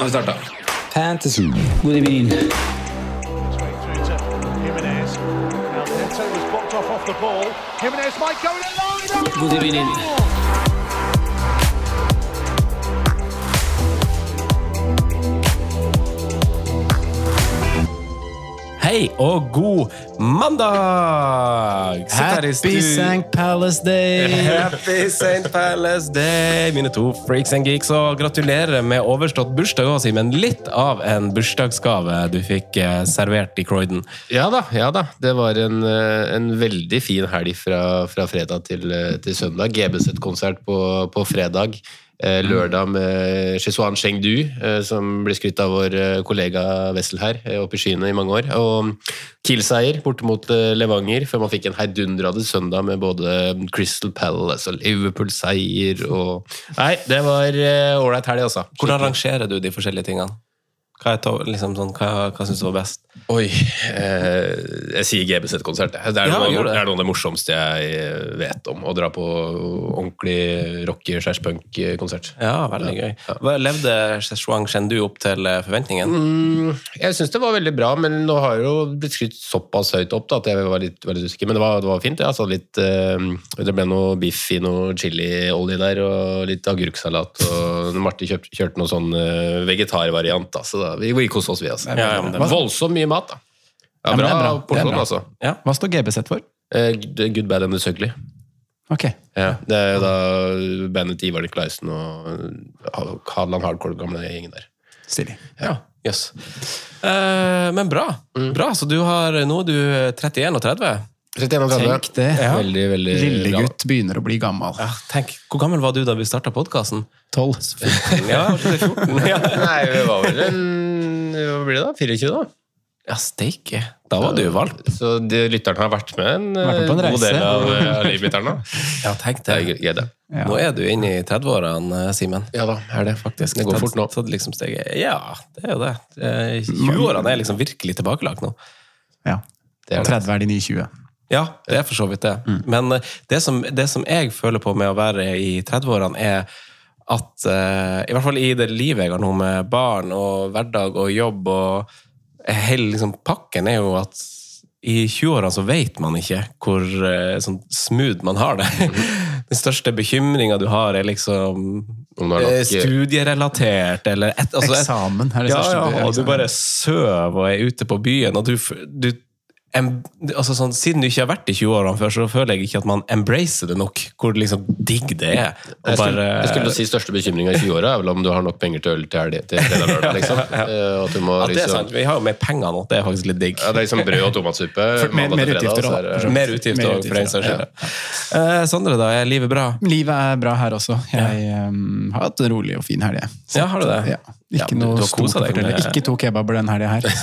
Nå har vi startet. Fantasy. Good evening. Good evening. Hei og god mandag! Happy St. Palace Day! Happy St. Palace Day! Mine to freaks and geeks, og gratulerer med overstått bursdag også, Simen. Litt av en bursdagsgave du fikk servert i Croydon. Ja da. Det var en veldig fin helg fra fredag til søndag. GBZ-konsert på fredag. Lørdag med Shizhuan Chengdu, som ble skrytt av vår kollega Wessel her, oppe i skyene i mange år. Og Kiel-seier borte mot Levanger, før man fikk en heidundrade søndag med både Crystal Palace og Liverpool-seier. Nei, det var ålreit helg, altså. Hvordan rangerer du de forskjellige tingene? Hva synes du var best? Oi, jeg sier GBZ-konsert. Det er noe av det morsomste jeg vet om, å dra på ordentlig rocker-punk-konsert. Ja, veldig gøy. Levde Shizhuan Chengdu opp til forventningen? Jeg synes det var veldig bra, men nå har jo blitt skrytt såpass høyt opp da, at jeg var litt usikker, men det var fint. Altså det ble noe biff i noe chili-olje der, og litt agurksalat, og Martin kjørte noe sånn vegetarvariant, da, så da vi koste oss vi, altså. Voldsomt mye mat, da. Ja, bra porsjon, altså. Ja. Hva står GBZ for? Good, Bad and the Ugly. Ok. Ja, det er jo da bandet Ivar Niklaisen og Hadeland Hardcore, gamle gjengen der. Stilig. Ja, yes. Men bra. Bra, så du har nå 31 og 30. 31 og 30. Tenk det. Ja. Veldig, veldig Lille bra. gutt begynner å bli gammel. Ja, tenk, hvor gammel var du da vi startet podcasten? 12. Ja, 14. Ja. Nei, vi var vel hva blir det da? 24 da? Ja, steike. Da var du jo valgt. Så lytterne har vært med Vært på en god del reise. av livlytterne. Ja, tenk Det det. er gøy det. Ja. Nå er du inne i 30-årene, Simen. Ja da, er det. Faktisk. Det går fort nå. Tatt liksom steget. Ja, det er jo det. 20-årene er liksom virkelig tilbakelagt nå. Ja. Det er det. 30 er de nye 20. Ja, det er for så vidt det. Men det som jeg føler på med å være i 30-årene er at, i hvert fall i det livet jeg har nå med barn og hverdag og jobb og hele liksom, pakken er jo at i 20-årene så vet man ikke hvor sånn smooth man har det. Den største bekymringen du har er liksom studierelatert eller Eksamen er det største. Ja, og du bare søv og er ute på byen og du altså sånn, siden du ikke har vært i 20-årene før, så føler jeg ikke at man embracer det nok, hvor liksom digg det er. Jeg skulle si største bekymringen i 20-året er vel om du har nok penger til øl til fredag lørdag, liksom. At du må, Ja, det er sant. Vi har jo mer penger nå, det er faktisk litt digg. Ja, det er liksom brød og tomatsuppe. Mer utgifter også. Mer utgifter også, for en saks skyld. Sondre da, er livet bra? Livet er bra her også. Jeg har hatt en rolig og fin helg. Ja, har du det? Ja. Ikke noe du har stort å koset deg fortelle. med- Ikke 2 kebaber den helgen her.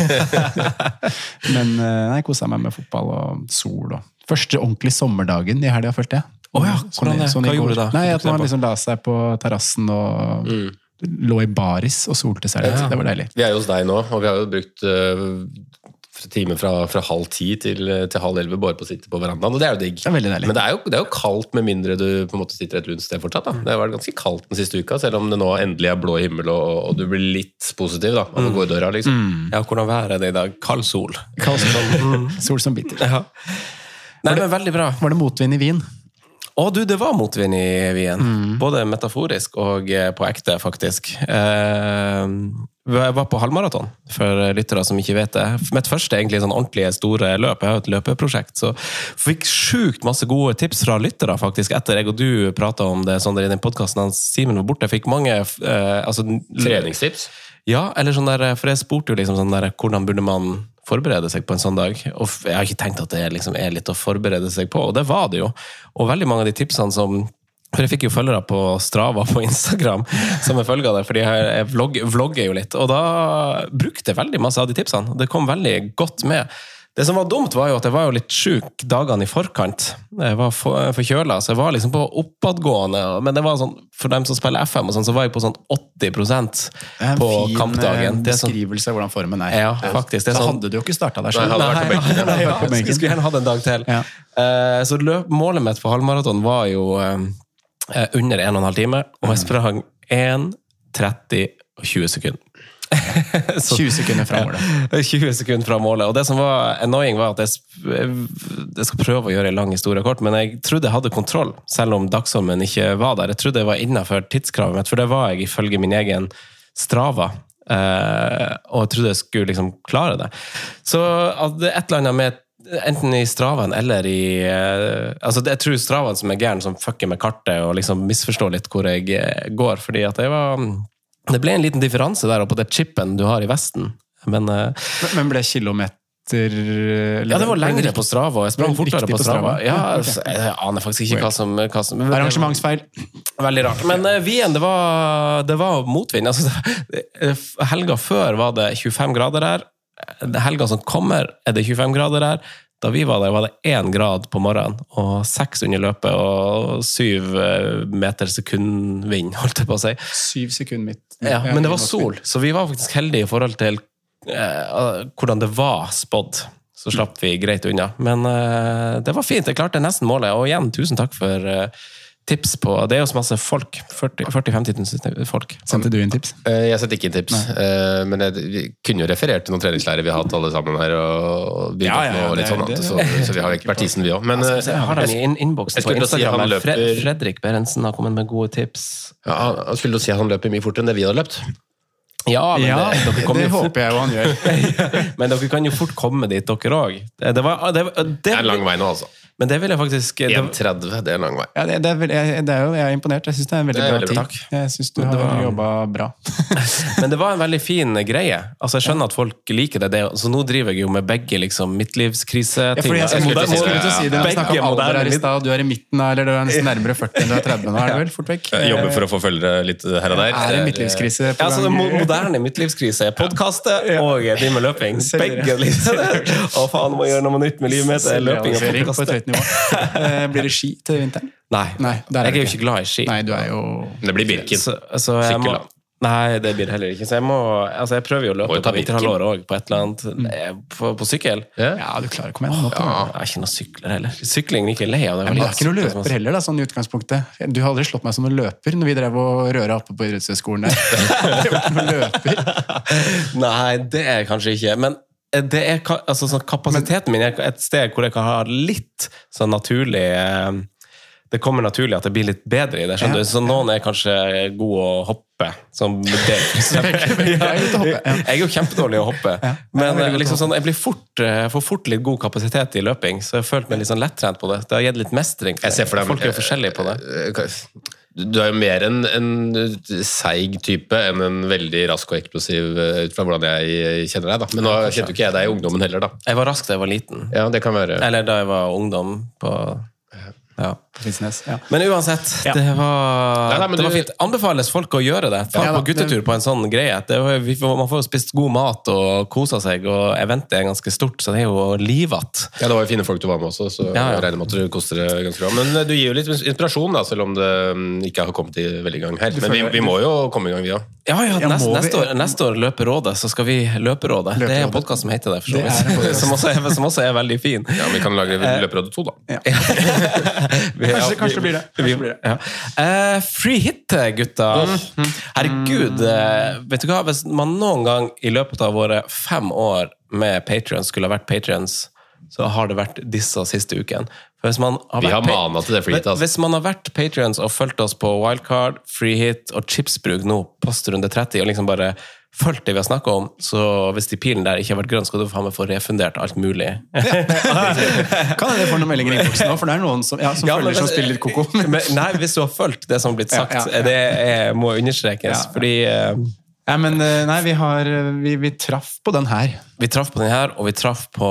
Men jeg koset meg med fotball og sol. Og første ordentlig sommerdagen i helgen, følte jeg. Åja, hvordan det? Hva i gjorde går. du da? Nei, at man liksom la seg på terrassen og lå i baris og solte seg litt. Det var deilig. Vi er jo hos deg nå, og vi har jo brukt timer fra 9:30 til 10:30 bare på å sitte på verandaen, og det er jo digg. Det er veldig deilig. Men det er jo kaldt med mindre du på en måte sitter et lunt sted fortsatt. Da. Det har vært ganske kaldt den siste uka, selv om det nå endelig er blå himmel, og du blir litt positiv da, av å gå i døra, liksom. Ja, hvordan vær er det i dag? Kald sol. Sol som biter. Ja. Nei, men veldig bra. Var det motvind i Wien? Å du, det var motvind i Wien. Både metaforisk og på ekte, faktisk. Jeg var på halvmaraton, for lyttere som ikke vet det. Mitt første egentlig sånn ordentlige store løp. Jeg har et løpeprosjekt, så fikk sjukt masse gode tips fra lyttere, faktisk, etter jeg og du pratet om det sånn der i den podcasten. Simen var borte, jeg fikk mange Treningstips? Ja, eller sånn der, for jeg spurte jo liksom sånn der, hvordan burde man forberede seg på en sånn dag, og jeg har ikke tenkt at det liksom er litt å forberede seg på, og det var det jo. Og veldig mange av de tipsene som, for jeg fikk jo følgere på Strava på Instagram, som jeg følger der, fordi jeg vlogger jo litt, og da brukte jeg veldig masse av de tipsene, det kom veldig godt med. Det som var dumt var jo at jeg var jo litt syk dagene i forkant. Jeg var forkjøla, så jeg var liksom på oppadgående, men det var sånn, for dem som spiller FM og sånn, så var jeg på sånn 80% på kampdagen. Det er en fin beskrivelse av hvordan formen er. Ja, faktisk. Det er så sånn, hadde du jo ikke startet der selv. Nei, hadde vært på benken. Nei, ja, jeg skulle gjerne hatt en dag til. Ja. Så målet mitt for halvmaraton var jo under 1,5 time, og jeg sprang 1:30 20 sekunder fra målet. 20 sekunder fra målet. Og det som var annoying var at jeg skal prøve å gjøre en lang historie kort, men jeg trodde jeg hadde kontroll, selv om dagsformen ikke var der. Jeg trodde jeg var innenfor tidskravet mitt, for det var jeg ifølge min egen Strava. Og jeg trodde jeg skulle liksom klare det. Så at det et eller annet med enten i Stravaen eller i altså jeg tror Stravaen som gæren som fucker med kartet og liksom misforstår litt hvor jeg går, fordi at det ble en liten differanse der på det chipen du har i vesten, men ble kilometer ja, det var lengre på Strava, og jeg sprang fortere på Strava. Ja, okay. Jeg aner faktisk ikke hva som arrangementsfeil. Veldig rart. Men Wien, det var motvind. Altså, helga før var det 25 grader her. Helga som kommer det 25 grader her. Da vi var der, var det 1 grad på morgenen, og 6 under løpet, og 7 meter sekundvind, holdt jeg på å si. 7 sekunder midt. Ja, men det var sol, så vi var faktisk heldige i forhold til hvordan det var spådd. Så slapp vi greit unna. Men det var fint, jeg klarte nesten målet, og igjen, tusen takk for tips på, det jo så masse folk, 40-50 000 folk. Sendte du inn tips? Jeg sendte ikke inn tips, men jeg kunne jo referert til noen treningslærer vi har hatt alle sammen her, og begynt og litt sånn, så vi har ekspertisen vi også. Men jeg har den i innboksen på Instagram, Fredrik Berensen har kommet med gode tips. Ja, han skulle jo si at han løper mye fortere enn det vi hadde løpt. Ja, men det håper jeg jo han gjør. Men dere kan jo fort komme dit, dere også. Det er en lang vei nå, altså. Men det vil jeg faktisk... 1,30, det er en lang vei. Ja, jeg er imponert. Jeg synes det er en veldig bra tid. Takk. Jeg synes du har jobbet bra. Men det var en veldig fin greie. Altså, jeg skjønner at folk liker det. Så nå driver jeg jo med begge liksom, midtlivskriseting. Ja, fordi jeg skulle si det. Vi snakker om alder her i sted. Du er i midten, eller du er nesten nærmere 40 enn du er 30 nå. Er det vel fort vekk? Jobber for å få følgere litt her og der. Er det midtlivskrise på gang? Ja, så det moderne midtlivskrise. Podcastet og de med løping. Begge liksom. Å faen, må gjøre noe nytt med livet mitt. Løping og podcastet. Blir det ski til vinteren? Nei, jeg er jo ikke glad i ski. Nei, du er jo... Det blir Birken. Sykkel da. Nei, det blir heller ikke. Så jeg prøver jo å løpe på vinterhalvåret også, på et eller annet, på sykkel. Ja, du klarer å komme igjen. Jeg er ikke noe sykler heller. Sykling er ikke lei av det. Men det er ikke noe løper heller, da, sånn i utgangspunktet. Du har aldri slått meg som noen løper når vi drev og røret oppe på idrettshøyskolen der. Det var ikke noen løper. Nei, det er kanskje ikke, men det er, altså, sånn, kapasiteten min er et sted hvor jeg kan ha litt sånn naturlig det kommer naturlig at det blir litt bedre i det, skjønner du? Så noen er kanskje gode å hoppe som det, jeg er jo kjempedårlig å hoppe men liksom sånn, jeg får fort litt god kapasitet i løping, så jeg følte meg litt sånn lettrent på det. Det har gitt litt mestring. Jeg ser for deg, folk er jo forskjellige på det. Du er jo mer en seig type enn en veldig rask og eksplosiv ut fra hvordan jeg kjenner deg da. Men nå kjente jo ikke jeg deg i ungdommen heller da. Jeg var rask da jeg var liten. Ja, det kan være. Eller da jeg var ungdom på... Ja. Ja. Men uansett, det var fint. Anbefales folk å gjøre det. Far på guttetur på en sånn greie. Man får jo spist god mat og koset seg, og eventet er ganske stort, så det er jo livat. Ja, det var jo fine folk du var med også, så jeg regner med at du koster det ganske bra. Men du gir jo litt inspirasjon da, selv om det ikke har kommet i veldig gang her. Men vi må jo komme i gang, vi også. Ja, neste år løperådet, så skal vi løperådet. Det er en podcast som heter det, for så vidt. Som også er veldig fin. Ja, vi kan lage løperådet 2 da. Kanskje blir det. Free hit, gutta. Herregud, vet du hva? Hvis man noen gang i løpet av våre 5 år med Patreons skulle ha vært Patreons, så har det vært disse siste uken. Vi har manet til det free hit. Altså. Hvis man har vært Patreons og fulgt oss på Wildcard, free hit og chipsbruk nå, postrunde 30, og liksom bare fulgt det vi har snakket om, så hvis de pilen der ikke har vært grønn, skal du få refundert alt mulig. Kan jeg få noen meldinger i innboksen nå? For det er noen som følger som spiller litt koko. Nei, hvis du har fulgt det som har blitt sagt, det må understrekes, fordi... nei, vi traff på den her. Vi traff på den her, og vi traff på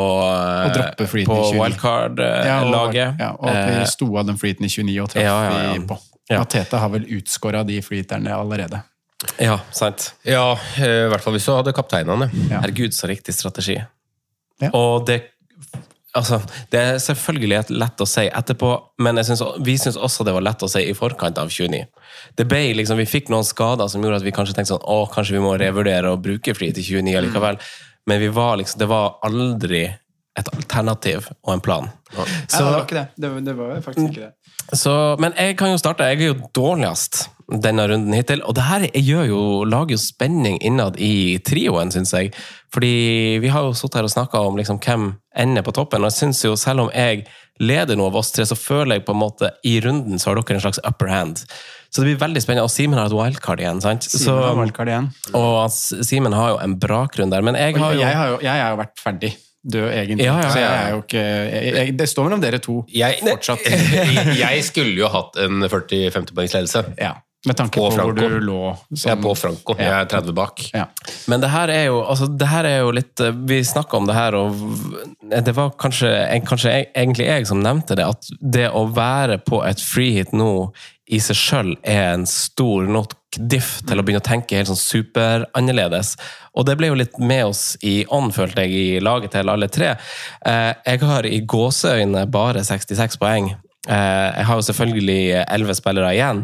Wildcard-laget. Og at vi sto av den fleeten i 29 og traff vi på. Teta har vel utskåret de fleeterne allerede. Ja, sant. Ja, i hvert fall hvis du hadde kapteinene. Herregud, så riktig strategi. Og det er selvfølgelig lett å si etterpå, men vi synes også det var lett å si i forkant av 29. Det ble liksom, vi fikk noen skader som gjorde at vi kanskje tenkte sånn, kanskje vi må revurdere å bruke fri til 29 allikevel. Men det var aldri et alternativ og en plan. Så det var ikke det. Det var faktisk ikke det. Men jeg kan jo starte. Jeg er jo dårligst denne runden hittil, og det her lager jo spenning innad i trioen, synes jeg, fordi vi har jo suttet her og snakket om liksom, hvem ender på toppen, og jeg synes jo, selv om jeg leder noe av oss tre, så føler jeg på en måte, i runden så har dere en slags upper hand, så det blir veldig spennende, og Simen har et wildcard igjen, sant? Simen har wildcard igjen. Og Simen har jo en brakgrunn der, men jeg har jo... Jeg har jo vært ferdig død egentlig, så jeg er jo ikke... det står mellom dere to fortsatt. Jeg skulle jo hatt en 40-50 poengs ledelse. Ja, med tanke på hvor du lå. Jeg er på Franco, jeg er 30 bak. Ja. Men det her er jo litt... Vi snakket om det her, og det var kanskje egentlig jeg som nevnte det, at det å være på et freehit nå i seg selv en stor nok diff til å begynne å tenke helt sånn super annerledes. Og det ble jo litt med oss i ånd, følte jeg, i laget til alle tre. Jeg har i gåseøyne bare 66 poeng. Jeg har jo selvfølgelig 11 spillere igjen.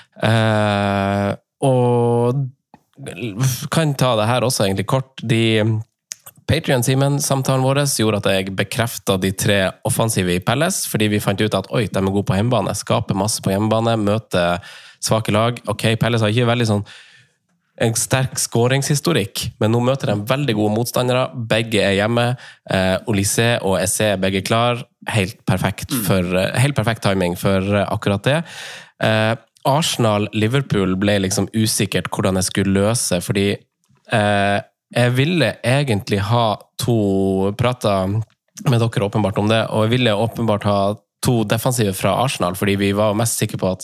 Og kan ta det her også egentlig kort. Patreon-Simen-samtalen vår gjorde at jeg bekreftet de 3 offensive i Palace, fordi vi fant ut at de er gode på hjemmebane, skaper masse på hjemmebane, møter svake lag. Ok, Palace har ikke veldig sånn en sterk skåringshistorikk, men nå møter de veldig gode motstandere, begge er hjemme, Olise og Esse er begge klar, helt perfekt timing for akkurat det. Arsenal-Liverpool ble liksom usikkert hvordan jeg skulle løse, fordi jeg ville egentlig ha pratet med dere åpenbart om det, og jeg ville åpenbart ha 2 defensive fra Arsenal, fordi vi var mest sikre på at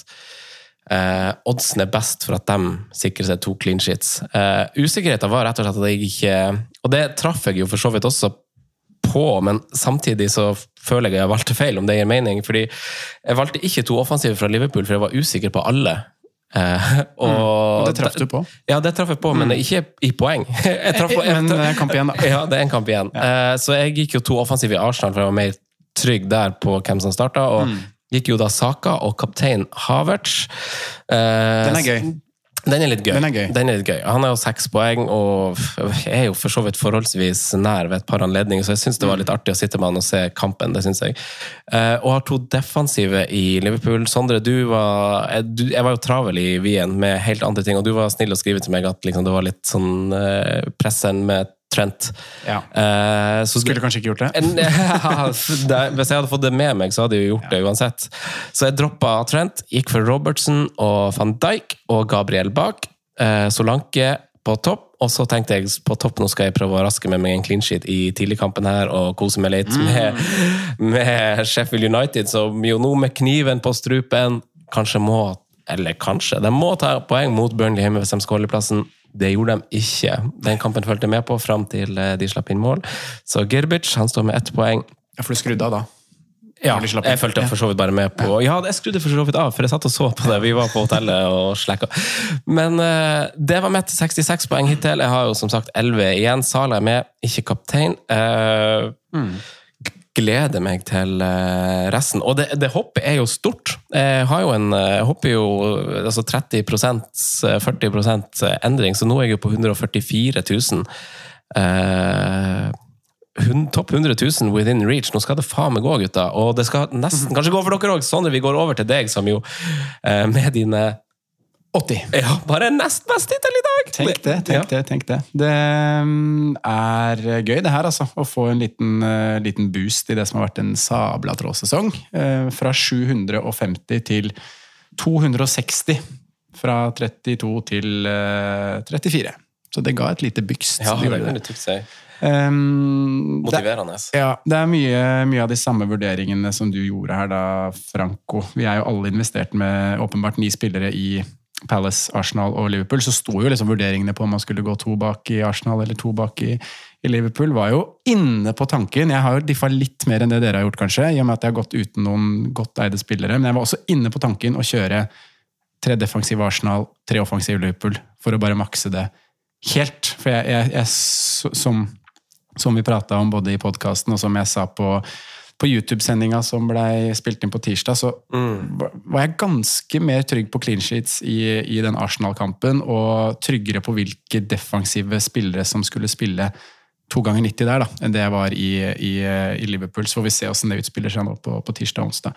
oddsen er best for at de sikrer seg 2 clean sheets. Usikkerheten var rett og slett at jeg ikke, og det traff jeg jo for så vidt også på, men samtidig så føler jeg valgte feil, om det gir mening, fordi jeg valgte ikke 2 offensive fra Liverpool, for jeg var usikker på alle. Og det traff du på? Ja, det traff jeg på, men ikke i poeng. Men det er en kamp igjen da. Ja, det er en kamp igjen. Så jeg gikk jo 2 offensive i Arsenal, for jeg var mer trygg der på hvem som startet, og gikk jo da Saka og kaptein Havertz. Den er gøy. Den er litt gøy. Den er gøy. Han har jo 6 poeng, og er jo for så vidt forholdsvis nær ved et par anledninger, så jeg synes det var litt artig å sitte med han og se kampen, det synes jeg. Og har 2 defensive i Liverpool. Sondre, jeg var jo travel i Wien med helt andre ting, og du var snill å skrive til meg at liksom, det var litt sånn pressen med Trent. Ja. Skulle kanskje ikke gjort det? Hvis jeg hadde fått det med meg, så hadde jeg gjort det uansett. Så jeg droppet Trent, gikk for Robertson og Van Dijk og Gabriel bak, Solanke på topp, og så tenkte jeg på topp, nå skal jeg prøve å raske med meg en clean sheet i tidligkampen her, og kose meg litt med Sheffield United, som jo nå med kniven på strupen, de må ta poeng mot Burnley hjemme hvis de skal holde plassen. Det gjorde de ikke. Den kampen følte jeg med på frem til de slapp inn mål. Så Gerbic, han står med 1 poeng. Ja, for du skrudde av da? Ja, jeg følte for så vidt bare med på... Ja, jeg skrudde for så vidt av, for jeg satt og så på det. Vi var på hotellet og slekket. Men det var med til 66 poeng hittil. Jeg har jo som sagt 11 igjen. Sala er med, ikke kaptein. Gleder meg til resten. Og det hoppet er jo stort. Jeg hopper jo altså 30%, 40% endring, så nå er jeg jo på 144 000. Topp 100 000 within reach. Nå skal det faen meg gå, gutta. Og det skal nesten kanskje gå for dere også. Sondre, vi går over til deg, som jo med dine 80. Ja, bare nest best hittil i dag. Tenk det. Det er gøy det her, altså. Å få en liten boost i det som har vært en sabla trådsesong. Fra 750 til 260. Fra 32 til 34. Så det ga et lite byks. Ja, det er litt tykt seg. Motiverende. Ja, det er mye av de samme vurderingene som du gjorde her da, Franco. Vi er jo alle investert med åpenbart 9 spillere i Palace, Arsenal og Liverpool, så sto jo liksom vurderingene på om man skulle gå 2 bak i Arsenal eller 2 bak i Liverpool, var jo inne på tanken. Jeg har jo diffa litt mer enn det dere har gjort kanskje, i og med at jeg har gått uten noen godt eide spillere, men jeg var også inne på tanken å kjøre 3 defensive Arsenal, 3 offensive Liverpool, for å bare makse det helt. For jeg som vi pratet om både i podcasten og som jeg sa på YouTube-sendinga som ble spilt inn på tirsdag, så var jeg ganske mer trygg på clean sheets i den Arsenal-kampen, og tryggere på hvilke defensive spillere som skulle spille 2 ganger 90 der, da, enn det jeg var i Liverpool. Så får vi se hvordan det utspiller seg nå på tirsdag og onsdag.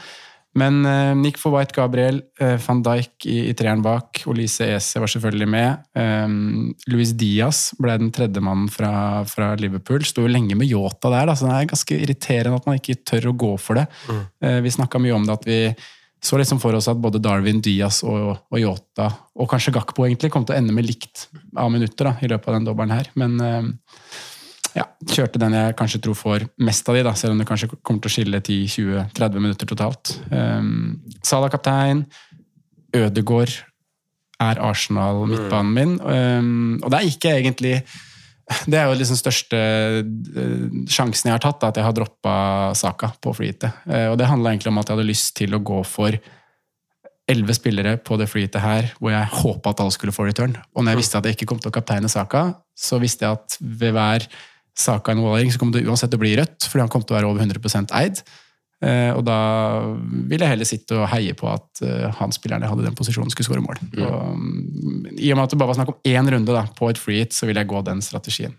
Men Nick for White, Gabriel, Van Dijk i treeren bak, Olise Ese var selvfølgelig med. Luis Diaz ble den tredje mannen fra Liverpool. Stod jo lenge med Jota der, så det ganske irriterende at man ikke tør å gå for det. Vi snakket mye om det, at vi så liksom for oss at både Darwin, Diaz og Jota, og kanskje Gakpo egentlig, kom til å ende med likt av minutter da, i løpet av den dobbelen her. Men ja, kjørte den jeg kanskje tror får mest av de da, selv om det kanskje kommer til å skille 10, 20, 30 minutter totalt. Salah kaptein, Ødegaard Arsenal midtbanen min, og der gikk jeg egentlig, det jo liksom største sjansen jeg har tatt, da, at jeg har droppet Saka på freehitet. Og det handlet egentlig om at jeg hadde lyst til å gå for 11 spillere på det freehitet her, hvor jeg håpet at alle skulle få return. Og når jeg visste at jeg ikke kom til å kapteine Saka, så visste jeg at ved hver Saka involvering, så kom det uansett å bli rødt, fordi han kom til å være over 100% eid. Og da ville jeg heller sitte og heie på at han spilleren jeg hadde i den posisjonen skulle skåre mål. Og, i og med at det bare var snakk om én runde da, på et free hit, så ville jeg gå den strategien.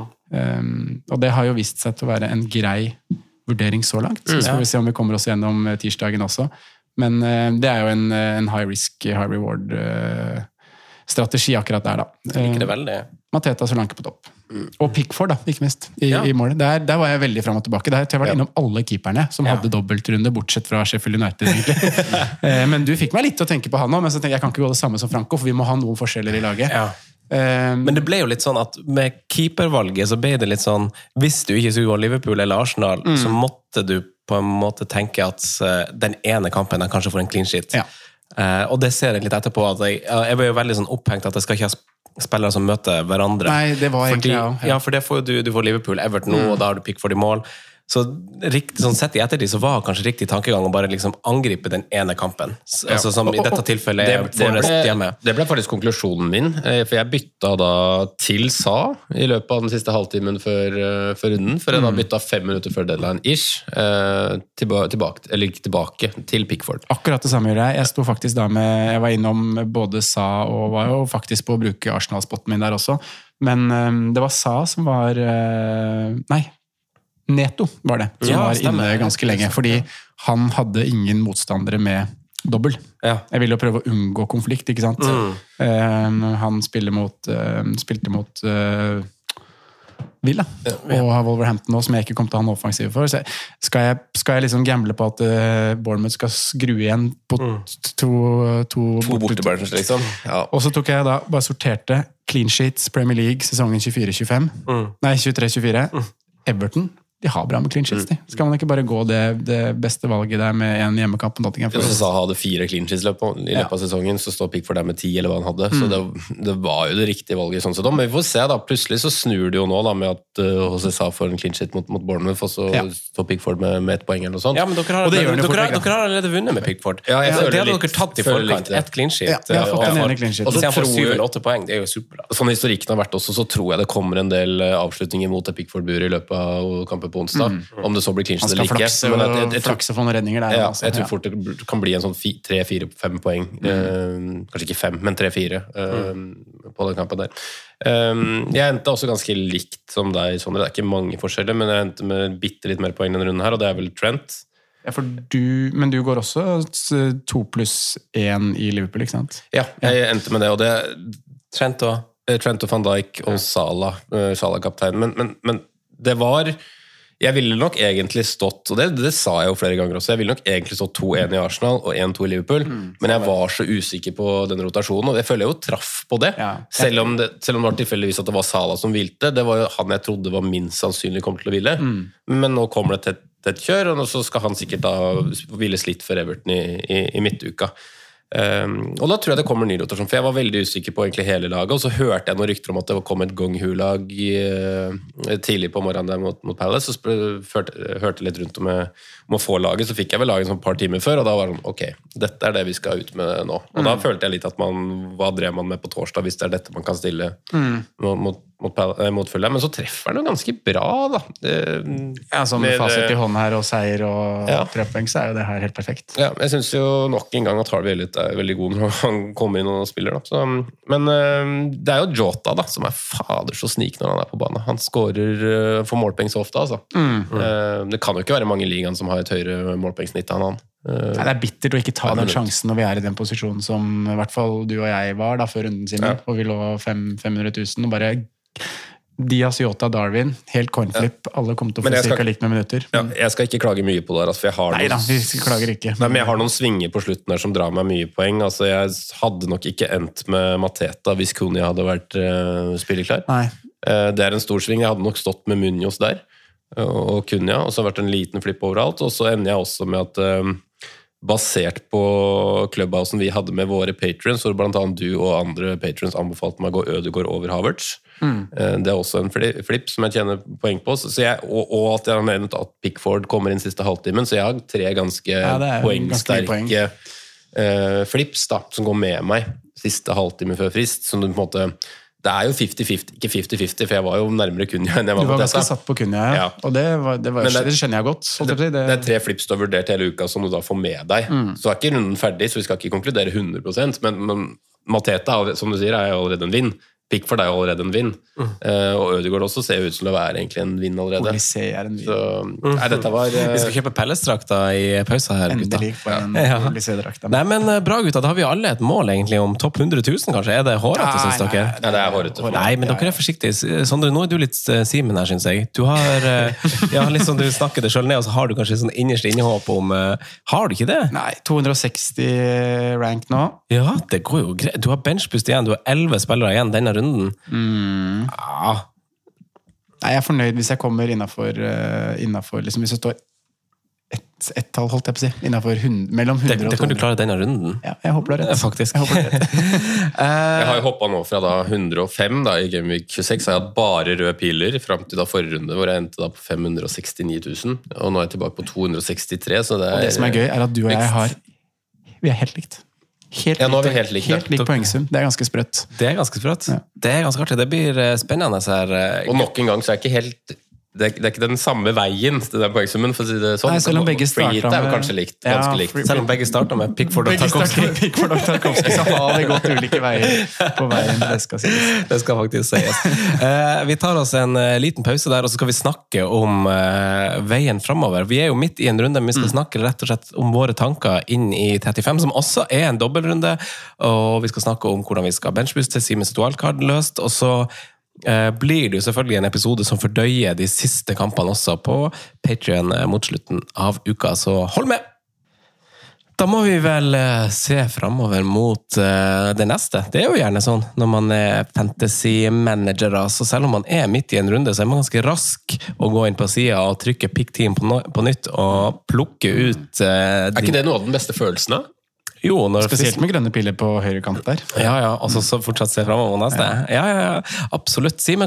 Og det har jo vist seg til å være en grei vurdering så langt. Så skal vi se om vi kommer oss gjennom tirsdagen også. Men det jo en high risk, high reward strategi akkurat der da. Jeg liker det veldig. Mateta Solanke på topp. Og Pickford da, ikke minst, i målet. Der var jeg veldig frem og tilbake. Der jeg var innom alle keeperne som hadde dobbeltrunde, bortsett fra Sheffield United, egentlig. Men du fikk meg litt å tenke på han nå, men så tenkte jeg kan ikke gå det samme som Franco, for vi må ha noen forskjeller i laget. Men det ble jo litt sånn at med keepervalget så ble det litt sånn, hvis du ikke skulle gå Liverpool eller Arsenal, så måtte du på en måte tenke at den ene kampen er kanskje for en clean sheet. Og det ser jeg litt etterpå, at jeg var jo veldig sånn opphengt at jeg skal ikke ha spillere som møter hverandre. Nei, det var egentlig ja, for det får du får Liverpool, Everton nå, og da har du Pickford i mål. Så sånn sett i ettertid så var kanskje riktig tankegang å bare liksom angripe den ene kampen. Altså som i dette tilfellet Forrest hjemme. Det ble faktisk konklusjonen min, for jeg bytta da til Sa i løpet av den siste halvtimen før runden, for jeg da bytta 5 minutter før deadline-ish tilbake til Pickford. Akkurat det samme gjør jeg. Jeg sto faktisk da med, jeg var innom både Sa og var jo faktisk på å bruke Arsenal-spotten min der også, men det var Sa som var, Neto var det, som var inne ganske lenge, fordi han hadde ingen motstandere med dobbel. Jeg ville jo prøve å unngå konflikt, ikke sant? Han spilte mot Villa, og har Wolverhampton nå, som jeg ikke kom til å ha en offensiv for. Så skal jeg liksom gamble på at Bournemouth skal skru igjen på to bortebørns, liksom. Og så tok jeg da, bare sorterte clean sheets, Premier League, sesongen 24-25. Nei, 23-24. Everton. De har bra med clean sheets, de. Skal man ikke bare gå det beste valget der med en hjemmekamp på Nottingham Forest? Hvis Zaha hadde 4 clean sheets i løpet av sesongen, så står Pickford der med 10, eller hva han hadde. Så det var jo det riktige valget sånn sett. Men vi får se da, plutselig så snur det jo nå da, med at Jose Sa får en clean sheet mot Bournemouth, og så står Pickford med 1 poeng eller noe sånt. Ja, men dere har allerede vunnet med Pickford. Ja, det hadde dere tatt i forkant. 1 clean sheet. Ja, vi har fått en ene clean sheet. Og så får 7 eller 8 poeng, det er jo superbra. Sånn historikken har vært også, så tror jeg det kommer en del avslutninger mot Pickford-buret i løpet av kampen på onsdag. Om det så blir clean sheet eller ikke. Han skal flakse for noen redninger der. Jeg tror fort det kan bli en sånn 3-4-5 poeng. Kanskje ikke 5, men 3-4 på den kampen der. Jeg endte også ganske likt som deg, Sondre. Det er ikke mange forskjeller, men jeg endte med bitte litt mer poeng denne runden her, og det er vel Trent. Ja, men du går også 2+1 i Liverpool, ikke sant? Ja, jeg endte med det, og det Trent og Van Dijk og Salah kaptein, men det var... Jeg ville nok egentlig stått, og det sa jeg jo flere ganger også, jeg ville nok egentlig stått 2-1 i Arsenal og 1-2 i Liverpool, men jeg var så usikker på den rotasjonen, og jeg føler jeg jo traff på det, selv om det var tilfeldigvis at det var Salah som hvilte, det var jo han jeg trodde var minst sannsynlig kom til å hvile, men nå kommer det til et kjør, og så skal han sikkert da hviles litt for Everton i midtuka. Og da tror jeg det kommer en ny rotasjon, for jeg var veldig usikker på egentlig hele laget, og så hørte jeg noen rykter om at det kom et Gong-hu-lag tidlig på morgenen der mot Palace, og hørte litt rundt om å få laget, så fikk jeg vel laget et par timer før, og da var det ok, dette det vi skal ut med nå, og da følte jeg litt at hva drev man med på torsdag, hvis det dette man kan stille mot Fulham, men så treffer han jo ganske bra da. Ja, som fasit i hånd her og seier og 3 poeng, så jo det her helt perfekt. Ja, jeg synes jo nok en gang at Harvey Elliott er veldig god når han kommer inn og spiller da. Så, men det jo Jota da, som fader så snik når han på banen. Han skårer for målpeng så ofte, altså. Det kan jo ikke være mange i ligaen som har et høyere målpengsnitt enn han. Nei, det bittert å ikke ta den sjansen når vi i den posisjonen som i hvert fall du og jeg var da før runden sin, og vi lå 500 000, og bare Diaz, Jota, Darwin, helt coinflip, alle kommer til å få cirka likt med minutter. Ja, jeg skal ikke klage mye på det, for jeg har vi klager ikke. Nei, men jeg har noen svinger på slutten der som drar meg mye poeng. Altså, jeg hadde nok ikke endt med Mateta hvis Cunha hadde vært spilleklar. Nei. Det en stor sving. Jeg hadde nok stått med Munoz der, og Cunha, og så har det vært en liten flipp overalt, og så ender jeg også med at basert på Clubhousen vi hadde med våre patrons, hvor blant annet du og andre patrons anbefalte meg å gå Ødegaard over Havertz. Det også en flipp som jeg tjener poeng på, så jeg, og at jeg har nevnt at Pickford kommer inn siste halvtimen, så jeg har 3 ganske poengsterke flips da, som går med meg siste halvtime før frist, som du på en måte det jo 50-50, ikke 50-50, for jeg var jo nærmere Cunha enn jeg var på dette. Du var ganske satt på Cunha, ja. Og det skjønner jeg godt. Det 3 flips du har vurdert hele uka som du da får med deg. Så ikke runden ferdig, så vi skal ikke konkludere 100%, men Mateta, som du sier, jo allerede en vinn. Pickford jo allerede en vinn. Og Ødegaard også ser ut som det egentlig en vinn allerede. Olysé en vinn. Så, dette var... Vi skal kjøpe Pelles-drakta i pausa her, gutta. Endelig på en Olysé-drakta. Nei, men bra, gutta. Da har vi alle et mål egentlig om topp 100 000, kanskje. Det hårete, synes dere? Nei, det hårete. Nei, men dere forsiktige. Sondre, nå du litt Simen her, synes jeg. Du har... litt sånn du snakker det selv ned, og så har du kanskje sånn innerste innehåp om... Har du ikke det? Nei, 260 rank nå. Ja, det går jo greit. Du har benchboost igjen. Du har 11 spillere igjen denne runden. Ja. Nei, jeg fornøyd hvis jeg kommer innenfor liksom, hvis det står ett tall, holdt jeg på å si, innenfor mellom 100 og 200. Det kan du klare denne runden. Ja, jeg håper det rett. Faktisk. Jeg har jo hoppet nå fra da 105 da, i Game Week 26, så jeg har hatt bare røde piler frem til da forrige runde, hvor jeg endte da på 569 000, og nå jeg tilbake på 263, så det og det som gøy at du og jeg vi helt likt. Helt likt poengsum. Det ganske sprøtt. Det ganske sprøtt. Ja. Det ganske artig. Det blir spennende her. Og nok en gang så ikke helt... Det ikke den samme veien til den poengsummen, for å si det sånn. Nei, selv om begge startet med... kanskje likt, ganske likt. Selv om begge startet med Pickford og Tarkovsky, så har vi gått ulike veier på veien, det skal sies. Det skal faktisk sies. Vi tar oss en liten pause der, og så skal vi snakke om veien fremover. Vi jo midt i en runde, men vi skal snakke rett og slett om våre tanker inn i 35, som også en dobbeltrunde, og vi skal snakke om hvordan vi skal benchbooste Siemens wildcard løst, og så blir det jo selvfølgelig en episode som fordøyer de siste kampene også på Patreon mot slutten av uka, så hold med! Da må vi vel se fremover mot det neste. Det jo gjerne sånn når man fantasy-manager, så selv om man midt i en runde, så man ganske rask å gå inn på siden og trykke pick team på nytt og plukke ut... ikke det noe av den beste følelsen da? Jo, spesielt med grønne piller på høyre kant der. Ja, og så fortsatt se fremover neste. Ja, absolutt. Simen,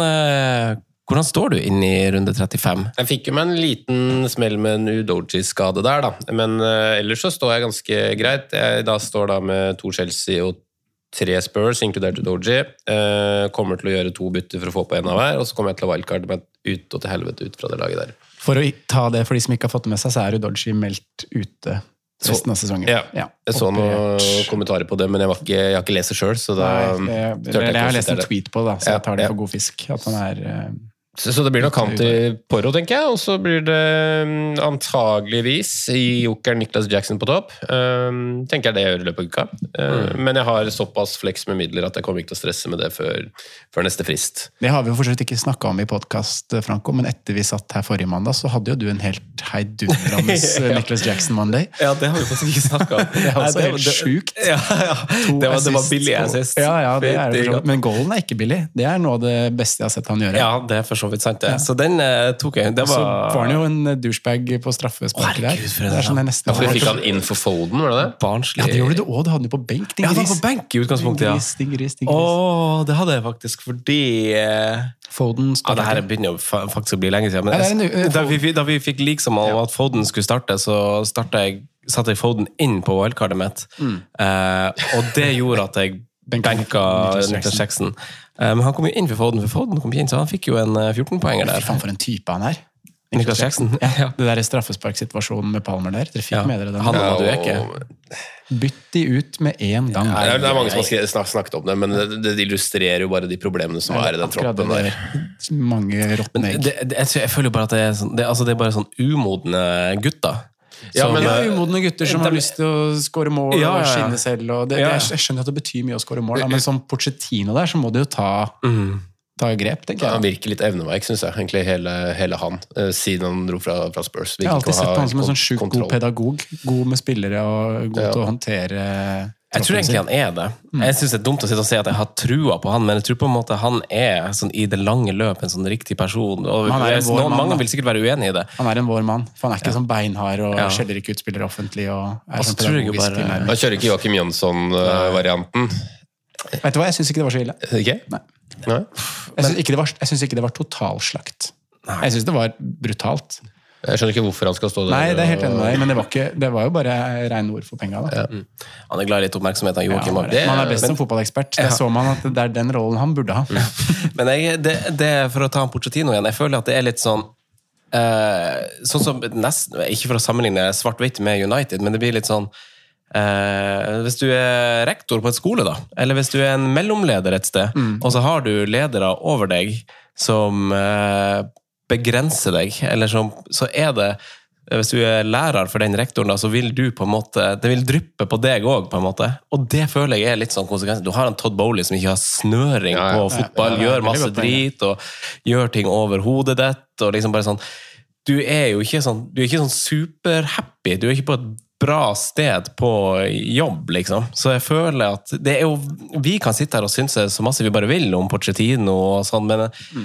hvordan står du inn i runde 35? Jeg fikk jo meg en liten smell med en Udoji-skade der da, men ellers så står jeg ganske greit. Jeg da står da med 2 Chelsea og 3 Spurs, inkludert Udoji. Kommer til å gjøre 2 bytter for å få på en av hver, og så kommer jeg til å wildcard meg ut og til helvete ut fra det laget der. For å ta det for de som ikke har fått det med seg, så Udoji meldt ute resten av sesongen. Ja, jeg så noen kommentarer på det, men jeg har ikke lest det selv, så da... Jeg har lest en tweet på det, så jeg tar det for god fisk, at han Så det blir nok han til Porro, tenker jeg, og så blir det antageligvis i jokeren Niklas Jackson på topp. Tenker jeg det gjør i løpet av uka. Men jeg har såpass flex med midler at jeg kommer ikke til å stresse med det før neste frist. Det har vi jo fortsatt ikke snakket om i podcast, Franco, men etter vi satt her forrige mandag, så hadde jo du en helt heidundrende Niklas Jackson Monday. Ja, det har vi faktisk ikke snakket om. Det er også helt sjukt. Ja. Det var billig assist. Ja, det det. Men goalen ikke billig. Det noe av det beste jeg har sett han gjøre. Ja, det for så vidt sant det. Så den tok jeg. Det var... Så var han jo en douchebag på straffesparket der. Det sånn jeg nesten... Ja, for du fikk han inn for Foden, var det det? Barnslig. Ja, det gjorde du også. Du hadde den på benk. Ja, det var på benk i utgangspunktet, ja. Stingris. Det hadde jeg faktisk, fordi... Foden det her begynner jo faktisk å bli lenge siden, men da vi fikk liksom at Foden skulle starte, så satte jeg Foden inn på wildcardet mitt, og det gjorde at jeg benka Niklas Jackson. Men han kom jo inn for Foden kom ikke inn, så han fikk jo en 14-poenger der. Fy faen for en type han Niklas Jackson? Ja. Det der straffesparksituasjonen med Palmer der, dere fikk med dere den. Han og Madueke. Bytt de ut med en gang. Det mange som har snakket om det, men det illustrerer jo bare de problemene som i den troppen der. Mange råttene egg. Jeg føler jo bare at det er bare sånn umodne gutter. Ja, men umodne gutter som har lyst til å skåre mål og skinne selv. Og jeg skjønner at det betyr mye å skåre mål, men som Pochettino der, så må det jo ta grep, tenker jeg. Han virker litt evneveik, synes jeg, egentlig hele han, siden han dro fra Spurs. Jeg har alltid sett han som en sånn sjukt god pedagog, god med spillere og god til å håndtere... Jeg tror egentlig han er det. Jeg synes det er dumt å sitte og si at jeg har trua på han, men jeg tror på en måte han er sånn, i det lange løp en sånn riktig person. Og mange vil sikkert være uenige i det. Han er en vår mann, for han er ikke sånn beinhard og skjeller ikke ut spillere offentlig. Og sånn pedagogisk tilnærming. Han kjører ikke Joachim Jønsson-varianten. Vet du hva, jeg synes ikke det var så ille. Ikke? Nei. Jeg synes ikke det var totalslakt. Jeg synes det var brutalt. Jeg skjønner ikke hvorfor han skal stå der. Nei, det er helt enig med deg, men det var jo bare ren ord for penger. Da. Han er glad i litt oppmerksomhet av Joachim. Man er best som fotballekspert. Det så man at det er den rollen han burde ha. Men for å ta en Pochettino igjen, jeg føler at det er litt sånn sånn som nesten, ikke for å sammenligne svart-hvitt med United, men det blir litt sånn hvis du er rektor på et skole da, eller hvis du er en mellomleder et sted, og så har du ledere over deg som begrense deg, eller så er det, hvis du er lærer for den rektoren da, så vil du på en måte, det vil dryppe på deg også på en måte, og det føler jeg er litt sånn konsekvens. Du har en Todd Bowley som ikke har snøring på fotball, gjør masse drit, og gjør ting over hodet ditt, og liksom bare sånn, du er ikke sånn superhappy, du er ikke på et bra sted på jobb, liksom. Så jeg føler at det er jo, vi kan sitte her og synse så masse vi bare vil om Pochettino og sånn, men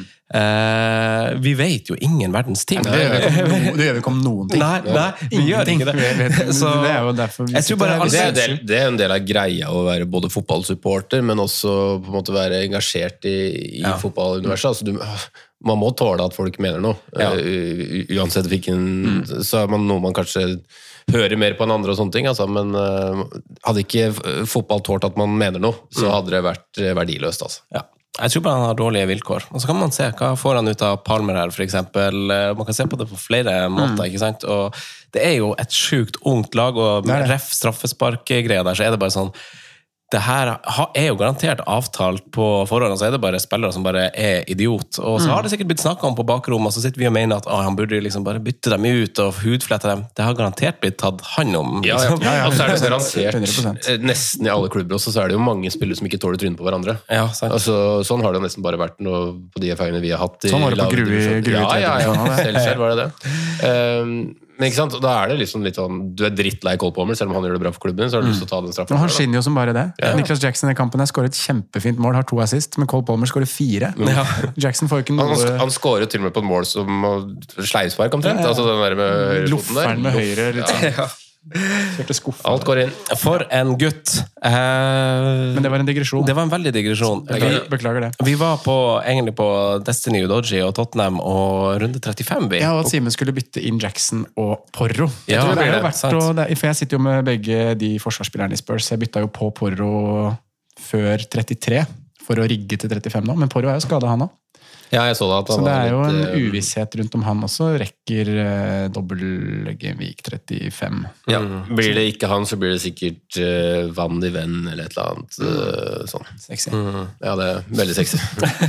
vi vet jo ingen verdens ting. Det gjør vi ikke om noen ting. Nei, vi gjør ikke det. Så det er jo derfor vi det er en del av greia å være både fotballsupporter, men også på en måte være engasjert i fotballuniverset. Altså, man må tåle at folk mener noe. Uansett hvilken, så er man noe man kanskje hører mer på enn andre og sånne ting, altså, men hadde ikke fotball tålt at man mener noe, så hadde det vært verdiløst. Altså. Ja. Jeg tror bare han har dårlige vilkår. Og så kan man se, hva får han ut av Palmer her, for eksempel? Man kan se på det på flere måter, ikke sant? Og det er jo et sykt ungt lag, og med ref straffespark-greier der, så er det bare sånn, det her er jo garantert avtalt på forhånd, og så er det bare spillere som bare er idiot. Og så har det sikkert blitt snakket om på bakrom, og så sitter vi og mener at han burde liksom bare bytte dem ut og hudflette dem. Det har garantert blitt tatt hånd om. Liksom. Og så er det garantert, nesten i alle klubber også, så er det jo mange spillere som ikke tåler trynet på hverandre. Ja, sant. Altså, sånn har det nesten bare vært noe på de erfaringene vi har hatt. Sånn var det på Grue. Selv var det det. Men ikke sant, da er det liksom litt sånn, du er drittlei Cole Palmer, selv om han gjør det bra for klubben, så har du lyst til å ta den straffen. Men han skinner jo som bare det. Nicholas Jackson i kampen her skårer et kjempefint mål, har 2 assist, men Cole Palmer skårer 4. Jackson får ikke noe... Han skårer til og med på et mål som sleivspark omtrent, altså den der med høyre lufferen med høyre, litt alt går inn. For en gutt. Men det var en digresjon. Det var en veldig digresjon. Beklager det. Vi var egentlig på Destiny, Udoji og Tottenham og runde 35. Ja, og at Simen skulle bytte inn Jackson og Porro. Ja, det er jo verdt for jeg sitter jo med begge de forsvarsspillerne i Spurs. Jeg bytta jo på Porro før 33 for å rigge til 35 nå, men Porro er jo skadet han også. Ja, jeg så det at han så det er jo en uvisshet rundt om han også rekker dobbel Gameweek 35. Ja, blir det ikke han, så blir det sikkert Van de Ven eller et eller annet sånn. Sexy. Ja, det er veldig sexy.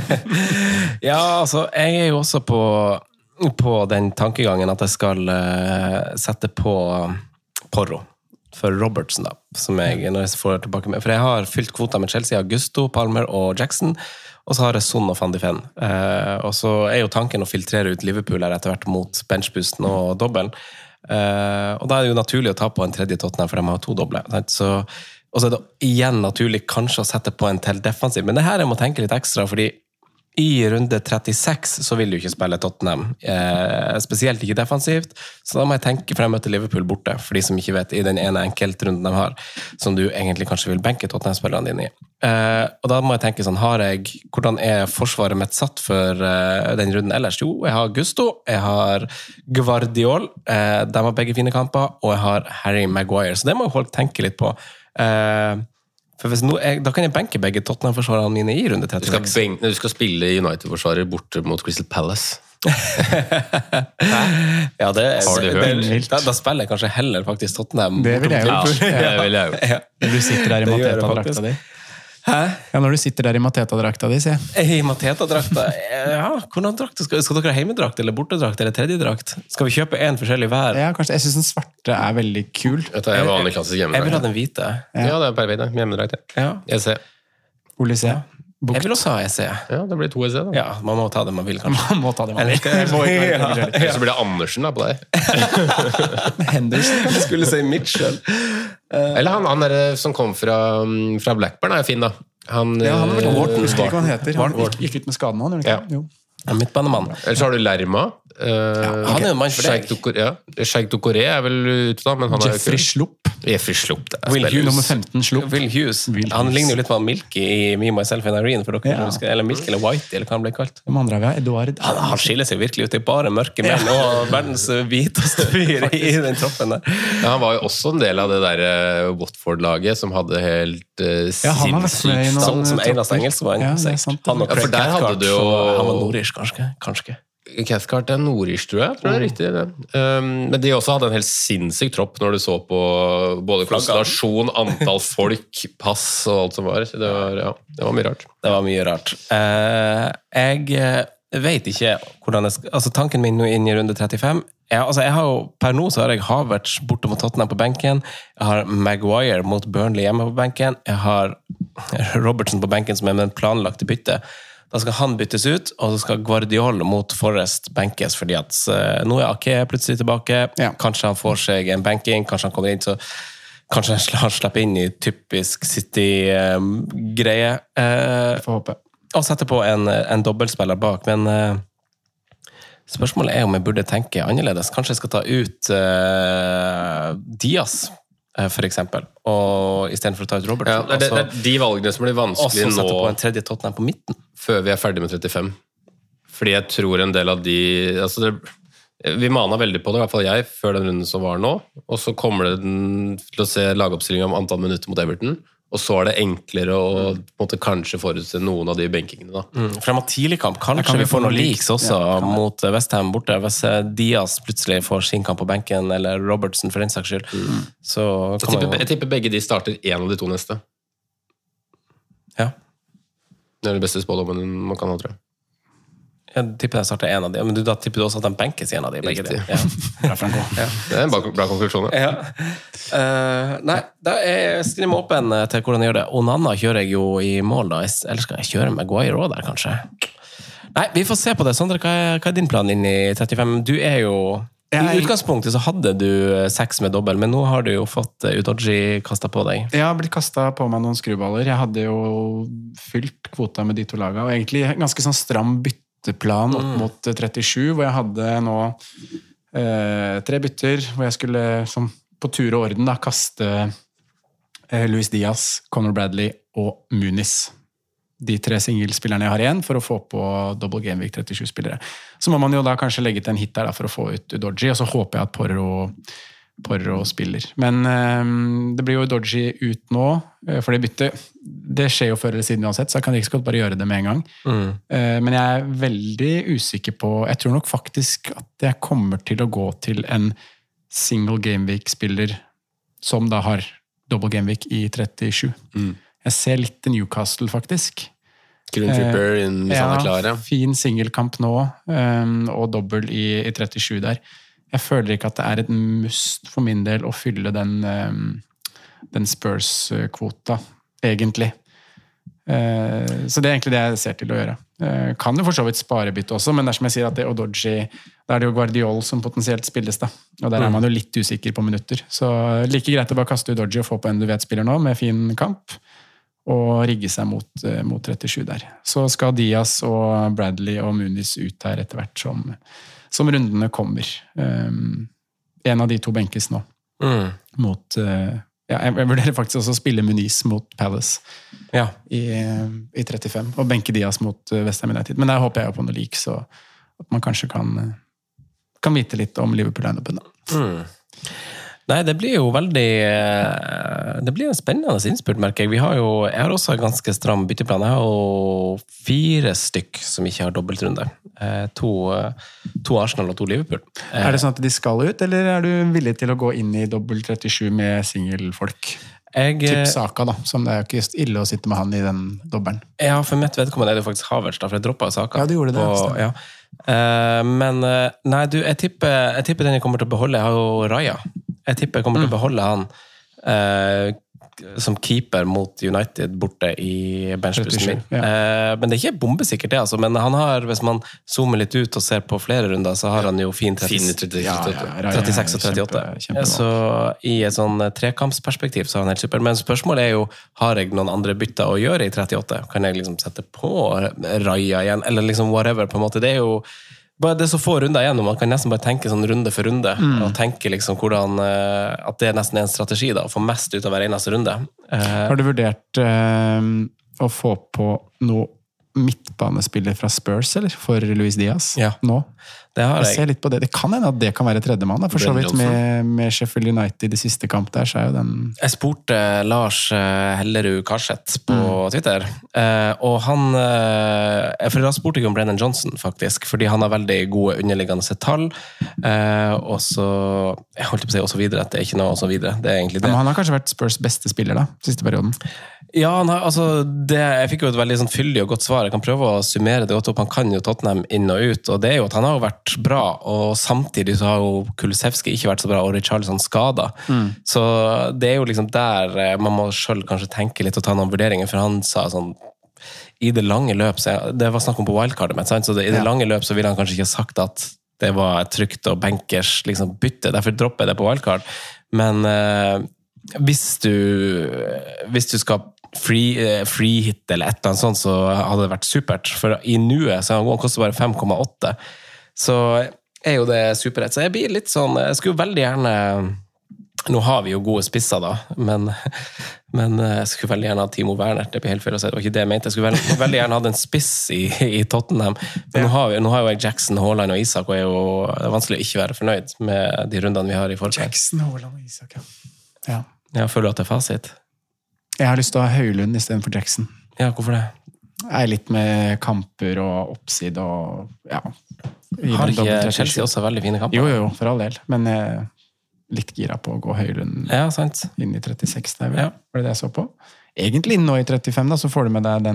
Ja, altså, jeg er jo også på den tankegangen at jeg skal sette på Porro for Robertson da, som når jeg får tilbake med. For jeg har fylt kvota med Chelsea, Augusto, Palmer og Jackson, og så har jeg Son og Van de Ven. Og så er jo tanken å filtrere ut Liverpool her etter hvert mot benchboosten og dobbelen. Og da er det jo naturlig å ta på en tredje Tottenham, for de har 2 doble. Og så er det igjen naturlig kanskje å sette på en til defensiv. Men det her jeg må tenke litt ekstra, fordi i runde 36 så vil du ikke spille Tottenham, spesielt ikke defensivt, så da må jeg tenke frem til Liverpool borte, for de som ikke vet, i den ene enkeltrunden de har, som du egentlig kanskje vil benke Tottenham-spillerne dine i. Og da må jeg tenke sånn, hvordan er forsvaret mitt satt for den runden ellers? Jo, jeg har Gusto, jeg har Gvardiol, de har begge fine kamper, og jeg har Harry Maguire, så det må folk tenke litt på. For da kan jeg benke begge Tottenham-forsvarene mine i runde 36. Du skal spille United-forsvarer borte mot Crystal Palace. Ja, det har du hørt? Da spiller jeg kanskje heller faktisk Tottenham. Det vil jeg jo. Det vil jeg jo. Du sitter der i Mateta-drakta di. Hæ? Ja, når du sitter der i Mateta-drakta di, sier jeg. I Mateta-drakta? Ja, hvordan drakt skal dere ha heimedrakt eller bortedrakt eller tredjedrakt? Skal vi kjøpe en forskjellig hver? Ja, kanskje. Jeg synes den svarte veldig kul. Dette er vanlig klassisk Jeg vil ha hjemmedrakt. den hvite. Ja, det er perfekt. Hjemmedrakt, Ja. Jeg ser. Olysé. Jeg vil også ha EC. Ja, det blir 2 EC da. Ja, man må ta det man vil, kanskje. Man må ta det man vil. Eller så blir det Andersen da på deg. Henderson, kanskje. Jeg skulle si Mitchell. Eller han der som kom fra Blackburn er jo fin da. Han Ja, han har vært Wharton, husker ikke hva han heter. Han Wharton. gikk ut med skaden han, gjør han Ja. ikke? Jo. Midtbanemann. Ellers har du Lerma. Han er jo en mann for deg. Sheikh Doucouré er vel ute da, men han er jo Jeffrey Sloop. Jeffrey Sloop. Det er Will spennende. Hughes. Nummer 15 Sloop. Will Hughes. Will Han Hughes. ligner jo litt på Milky i Me, Myself and Irene, for dere Ja. husker, eller Milky eller Whitey, eller hva han ble kalt. Hvem andre har vi? Eduard. Han skiller seg virkelig ut, det er bare mørke menn, og verdens hviteste fyr i den troppen der. Ja, han var jo også en del av det der Watford-laget som hadde helt Ja, han har vært med i noen Sånn som eneste tropper. engelskmann. Ja, det er sant. Han og Ja, for Craig der hadde Cathcart, du jo- så han var nordisk, kanskje. Cathcart er nordisk, tror jeg. Det er riktig det. Men de også hadde en helt sinnssyk tropp når du så på både konstellasjon, antall folk, pass og alt som var. Så det var mye rart. Det var mye rart. Jeg vet ikke hvordan jeg skal... Altså, tanken min nå inn i runde 35... Jeg har jo, per nå så har jeg Havertz borte mot Tottenham på benken, jeg har Maguire mot Burnley hjemme på benken, jeg har Robertson på benken som er med en planlagt bytte. Da skal han byttes ut, og så skal Guardiol mot Forrest benkes, fordi at nå er Ake plutselig tilbake, Ja. kanskje han får seg en benking, kanskje han kommer inn, så kanskje han slipper inn i typisk City-greie. Får håpe. Og sette på en dobbeltspiller bak, men spørsmålet er om jeg burde tenke annerledes. Kanskje jeg skal ta ut Diaz, for eksempel, og i stedet for å ta ut Robert. Ja, det er de valgene som blir og så vanskelig sette på nå en tredje Tottenham på midten. før vi er ferdig med 35. Fordi jeg tror en del av de... vi manet veldig på det, i hvert fall jeg, før den runden som var nå, og så kommer det til å se lagoppstilling om antall minutter mot Everton, og så er det enklere å på en måte, kanskje forutse noen av de benkingene. Da. For de har tidlig kamp. Kanskje kan vi vi får få noen noe leaks leaks. også Ja, kan det. mot West Ham borte. Hvis Diaz plutselig får sin kamp på benken, eller Robertson for den saks skyld, så kan man jo... Jeg tipper begge de starter en av de 2 neste. Ja. Det er det beste spådommen man kan ha, tror jeg. Jeg tipper jeg starter en av de, men da tipper du også at de benkes en av de, begge de. Riktig. Ja. Bra, Franco. Det er en bra konklusjon. Ja. Ja. Nei, da er stiller meg åpen til hvordan jeg gjør det. Onana kjører jeg jo i mål da, eller skal jeg kjøre Maguire også der, kanskje? Nei, vi får se på det. Sondre, hva er din plan inn i 35? Du er jo... I utgangspunktet så hadde du 6 med dobbel, men nå har du jo fått Udoji kastet på deg. Jeg har blitt kastet på meg noen skruballer. Jeg hadde jo fylt kvota med de 2 laga, og egentlig ganske sånn stram bytteplan opp mot 37, hvor jeg hadde nå 3 bytter, hvor jeg skulle som på tur og orden da, kaste Luis Diaz, Conor Bradley og Muniz. De 3 singelspillerne jeg har igjen, for å få på double game week 37-spillere. Så må man jo da kanskje legge til en hit der da, for å få ut Udoji, og så håper jeg at Porro spiller. Men det blir jo Udoji ut nå, for det byttet, det skjer jo før eller siden uansett, så jeg kan ikke så godt bare gjøre det med en gang. Men jeg er veldig usikker på, jeg tror nok faktisk at jeg kommer til å gå til en single game week-spiller som da har double game week i 37. Jeg ser litt til Newcastle, faktisk. Green Tripper hvis han er klar, ja. Fin singelkamp nå, og dobbel i 37 der. Jeg føler ikke at det er et must for min del å fylle den Spurs-kvota, egentlig. Så det er egentlig det jeg ser til å gjøre. Kan jo for så vidt sparebytte også, men dersom jeg sier at det er Udoji, da er det jo Guardiol som potensielt spilles da. Og der er man jo litt usikker på minutter. Så like greit å bare kaste Udoji og få på en du vet spiller nå, med fin kamp, og rigge seg mot 37 der. Så skal Diaz og Bradley og Muniz ut her etter hvert som rundene kommer. En av de 2 benkes nå. Mot... jeg vurderer faktisk også å spille Muniz mot Palace i 35, og benke Diaz mot West Ham United. Men der håper jeg jo på noe lik, så at man kanskje kan vite litt om Liverpool-lineupen da. Nei, det blir jo veldig... Det blir en spennende innspurt, merker jeg. Jeg har også en ganske stram bytteplan. Jeg har jo 4 stykk som ikke har dobbeltrunde. 2 Arsenal og 2 Liverpool. Er det sånn at de skal ut, eller er du villig til å gå inn i dobbelt 37 med singelfolk? Typ Saka da, som det jo ikke ille å sitte med han I den dobbelen. Ja, for mitt vedkommende det jo faktisk Havertz da, for jeg droppet Saka. Ja, du gjorde det. Ja. Men, nei, jeg tipper den jeg kommer til å beholde, jeg har jo Raja. Jeg tipper jeg kommer til å beholde han som keeper mot United borte I benchbussen min. Men det ikke bombesikkert det, altså. Men han har, hvis man zoomer litt ut og ser på flere runder, så har han jo fin 36 og 38. Så I et sånn trekampsperspektiv så har han helt super. Men spørsmålet jo, har jeg noen andre bytter å gjøre I 38? Kan jeg liksom sette på Raja igjen? Eller liksom whatever, på en måte. Det jo det så få runder igjen, og man kan nesten bare tenke sånn runde for runde, og tenke liksom hvordan, at det nesten en strategi da, å få mest ut av hver eneste runde. Har du vurdert å få på noe midtbanespiller fra Spurs, eller? For Luis Diaz? Ja. Nå? Det har jeg. Jeg ser litt på det. Det kan hende at det kan være tredjemann, for så vidt med Sheffield United I siste kamp der, så jo den... Jeg spurte Lars Hellerud Karseth på Twitter, og han... For da spurte jeg om Brennan Johnson, faktisk, fordi han har veldig gode underliggende tall, og så... Jeg holdt på å si og så videre, at det ikke noe og så videre. Det egentlig det. Ja, men han har kanskje vært Spurs beste spiller da, siste perioden. Ja, altså, jeg fikk jo et veldig sånn fyldig og godt svar. Jeg kan prøve å summere det godt opp. Han kan jo Tottenham inn og ut, og det jo at han har jo vært bra, og samtidig så har jo Kulusevski ikke vært så bra, og Richarlison skadet. Så det jo liksom der man må selv kanskje tenke litt og ta noen vurderinger, for han sa sånn, I det lange løp, det var snakk om på wildcardet, men så I det lange løp så ville han kanskje ikke ha sagt at det var et trygt og bankers liksom, bytte, derfor dropper jeg det på wildcard. Men hvis du skal free hit eller et eller annet sånt, så hadde det vært supert. For I nuet så han koster bare 5,8. Så jo det superrett. Så jeg blir litt sånn, jeg skulle veldig gjerne, nå har vi jo gode spisser da, men jeg skulle veldig gjerne ha Timo Werner, det blir helt feil å si, det var ikke det jeg mente. Jeg skulle veldig gjerne ha en spiss I Tottenham. Men nå har jo jeg Jackson, Haaland og Isak, og det er vanskelig å ikke være fornøyd med de rundene vi har I forkant. Jackson, Haaland og Isak, ja. Jeg føler at det fasit. Jeg har lyst til å ha Høylund I stedet for Jackson. Ja, hvorfor det? Jeg litt med kamper og oppside og ja. Har ikke Chelsea også veldig fine kamper? Jo, for all del. Men litt gira på å gå Høylund inn I 36 der, var det jeg så på. Egentlig nå I 35 da, så får du med deg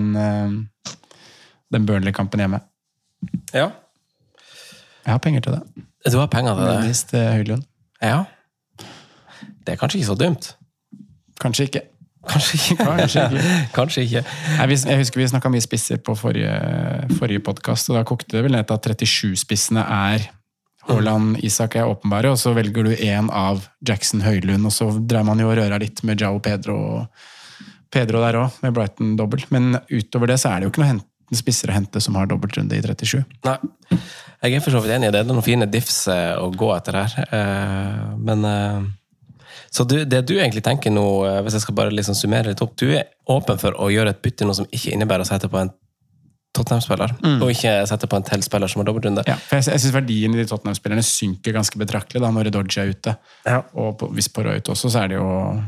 den Burnley-kampen hjemme. Ja. Jeg har penger til det. Du har penger til det? Minst Høylund. Ja. Det kanskje ikke så dumt. Kanskje ikke. Kanskje ikke. Jeg husker vi snakket mye spisser på forrige podcast, og da kokte det vel ned til at 37-spissene Haaland, Isak åpenbare, og så velger du en av Jackson Høylund, og så dreier man jo og rører litt med João Pedro der også, med Brighton dobbelt. Men utover det så det jo ikke noe spisser å hente som har dobbeltrunde I 37. Nei, jeg for så vidt enig I det. Det noen fine diffs å gå etter her. Men... Så det du egentlig tenker nå, hvis jeg skal bare liksom summere litt opp, du åpen for å gjøre et bytte noe som ikke innebærer å sette på en Tottenham-spiller, og ikke sette på en til-spiller som har dobbeltrunde. Ja, for jeg synes verdien I de Tottenham-spillerne synker ganske betraktelig da, når Dodge ute. Ja. Og hvis på Røyt også, så det jo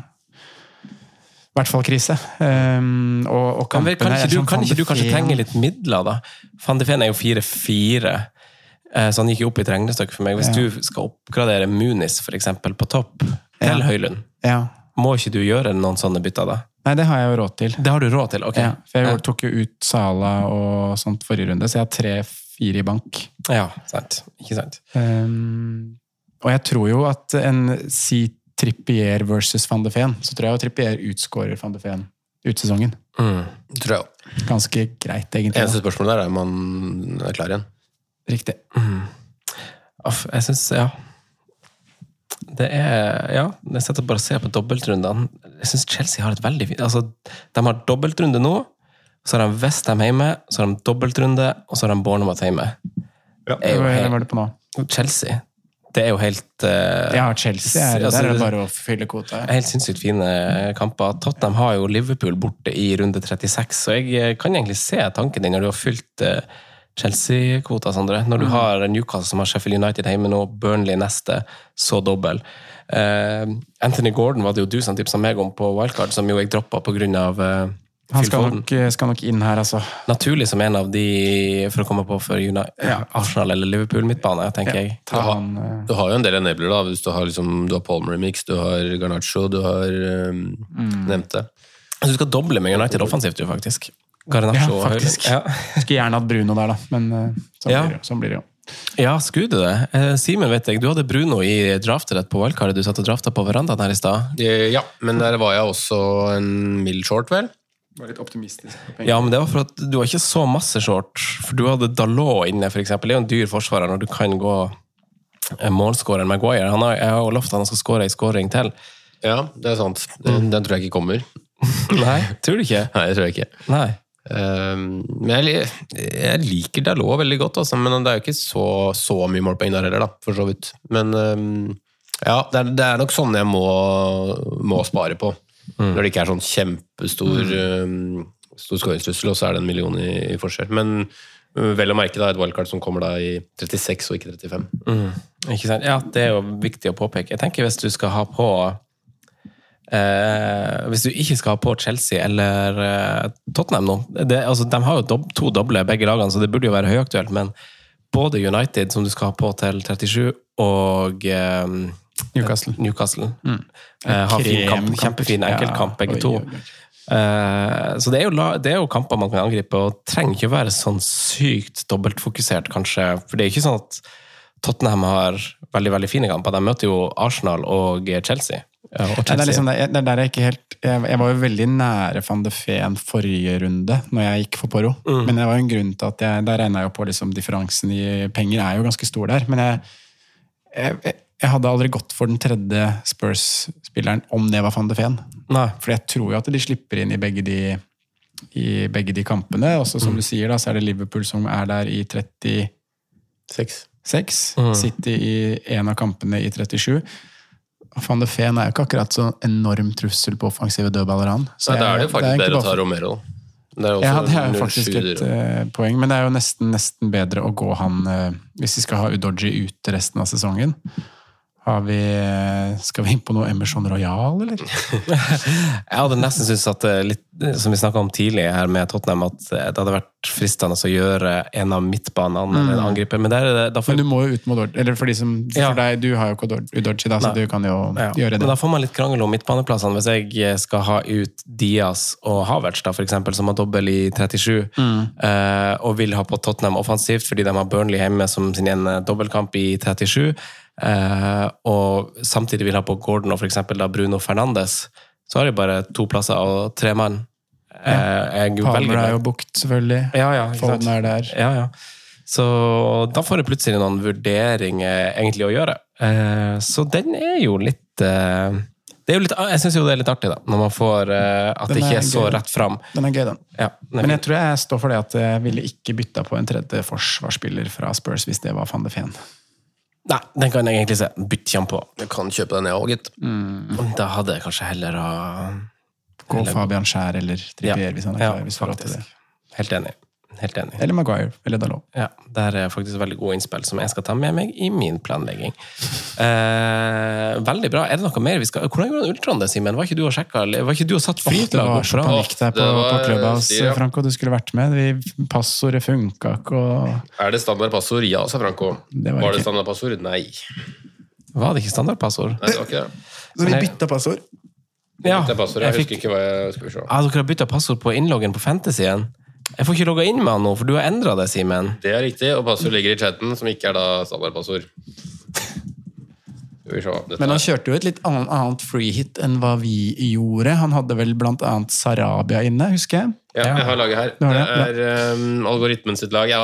I hvert fall krise. Og kan ikke du kanskje trenge litt midler da? Van de Ven jo 4-4, så han gikk jo opp I et regnestykk for meg. Hvis du skal oppgradere Muniz for eksempel på topp, til Høylund. Ja. Må ikke du gjøre noen sånne bytter da? Nei, det har jeg jo råd til. Det har du råd til, ok. Ja, for jeg tok jo ut Sala og sånt forrige runde, så jeg har 3-4 I bank. Ja, sant. Ikke sant. Og jeg tror jo at Trippier versus Van de Ven, så tror jeg jo Trippier utskårer Van de Ven ut sesongen. Tror jeg. Ganske greit, egentlig. Eneste spørsmålet der man klar igjen. Riktig. Jeg synes, ja. Det jeg setter bare å se på dobbeltrundene. Jeg synes Chelsea har et veldig fint, altså, de har dobbeltrunde nå, så har de West Ham hjemme, så har de dobbeltrunde, og så har de Bournemouth hjemme. Ja, hva var det på nå? Chelsea. Det jo helt... ja, Chelsea det det bare å fylle kvota. Helt sinnssykt fine kamper. Tottenham har jo Liverpool borte I runde 36, så jeg kan egentlig se tanken din når du har fylt... Chelsea-kvota, Sondre. Når du har Newcastle som har Sheffield United hjemme nå, Burnley neste, så dobbel. Anthony Gordon var det jo du som tipset meg om på wildcard, som jo jeg droppet på grunn av Han skal nok inn her, altså. Naturlig som en av de, for å komme på for Arsenal eller Liverpool midtbane, tenker jeg. Du har jo en del enabler da, hvis du har, du har Palmer Mix, du har Garnacho, du har nevnt det. Du skal doble med United offensivt, jo, faktisk. Garnacho faktisk. Skulle gjerne hatt Bruno der, da, men sånn blir det jo. Ja, skulle du det? Simen, vet jeg, du hadde Bruno i draftet på wildcardet, du satt og draftet på verandaen her i sted. Ja, men der var jeg også en mild short, vel? Var litt optimistisk. Ja, men det var for at du var ikke så masse short, for du hadde Dalot inne, for eksempel. Det er jo en dyr forsvarer når du kan gå målskåreren Maguire. Jeg har jo lovt at han skal skåre en skåring til. Ja, det er sant. Den tror jeg ikke kommer. Nei, tror du ikke? Nei, det tror jeg ikke. Nei. Men jeg liker Dalot veldig godt, altså, men det er jo ikke så mye målpoeng der heller, da, for så vidt. Men ja, det er nok sånn jeg må spare på. Når det ikke er sånn kjempestor stor skåringstrussel, og så er det 1 million i forskjell. Men vel å merke da, et wildcard som kommer da i 36 og ikke 35. Ikke sant? Ja, det er jo viktig å påpeke. Jeg tenker hvis du skal ha på hvis du ikke skal ha på Chelsea eller Tottenham nå, altså, de har jo to doble begge lagene, så det burde jo være høyaktuelt, men både United som du skal ha på til 37 og Newcastle har fin kamp, kjempefin enkeltkamp begge to. Så det er jo kamper man kan angripe, og trenger ikke være sånn sykt dobbeltfokusert kanskje, for det er ikke sånn at Tottenham har veldig, veldig fine kamper. De møter jo Arsenal og Chelsea. Det er liksom det der jeg ikke helt jeg var jo veldig nære Van de Ven forrige runde når jeg gikk for Porro, men det var jo en grunn til at der regnet jeg jo på liksom, differansen i penger er jo ganske stor der, men jeg hadde aldri gått for den tredje Spurs-spilleren om det var Van de Ven. Nei. For jeg tror jo at de slipper inn i begge de kampene, og så som du sier da, så er det Liverpool som er der i 36 City i en av kampene i 37. Van de Ven er jo ikke akkurat så enorm trussel på offensive dødballer han. Så da er det faktisk bedre å ta Romero. Det er jo faktisk et poeng, men det er jo nesten bedre å gå han, hvis vi skal ha Udoji ute resten av sesongen. Skal vi inn på noe Emerson Royal, eller? Jeg hadde nesten syntes at litt, som vi snakket om tidlig her med Tottenham, at det hadde vært fristende å gjøre en av midtbanene eller en angriper, men men du må jo ut med Udoji, eller for deg, du har jo ikke Udoji da, så du kan jo gjøre det. Men da får man litt krangel om midtbaneplassene. Hvis jeg skal ha ut Diaz og Havertz da, for eksempel, som har dobbel i 37, og vil ha på Tottenham offensivt, fordi de har Burnley hjemme som sin ene dobbeltkamp i 37, og samtidig vil ha på Gordon og for eksempel da Bruno Fernandes, så har de bare 2 plasser og 3 mann. Palmer er jo bukt, selvfølgelig. Foden er der. Ja. Så da får jeg plutselig noen vurderinger egentlig å gjøre. Så den er jo litt jeg synes jo det er litt artig da, når man får at det ikke er så rett fram. Den er gøy, den. Ja, men jeg tror jeg står for det at jeg ville ikke bytte på en tredje forsvarsspiller fra Spurs hvis det var Van de Ven. Nei, den kan jeg egentlig se. Bytte han på. Jeg kan kjøpe den jeg også, gitt. Da hadde jeg kanskje heller å gå Fabian Schär eller Trippier hvis han er klar. Hvis faktisk. Helt enig. Eller Maguire, eller Dalot. Ja, der er faktisk veldig gode innspill som jeg skal ta med meg i min planlegging. Veldig bra. Er det noe mer vi skal... Hvordan går det Ultron det, Simen? Var ikke du og sjekket? Var ikke du og satt fritlag? Det var så panikk der på Clubhouse, Franco. Du skulle vært med. Passordet funket ikke. Er det standardpassord? Ja, sa Franco. Var det standardpassord? Nei. Var det ikke standardpassord? Nei, det var ikke det. Så vi byttet passord? Ja. Jeg husker ikke hva jeg skulle se. Dere har byttet passord på innloggen på Fantasyen. Jeg får ikke logge inn med han nå, for du har endret det, Simen. Det er riktig, og passord ligger i chatten, som ikke er da standardpassord. Men han kjørte jo et litt annet free hit enn hva vi gjorde. Han hadde vel blant annet Sarabia inne, husker jeg? Ja, jeg har laget her. Det er algoritmen sitt lag.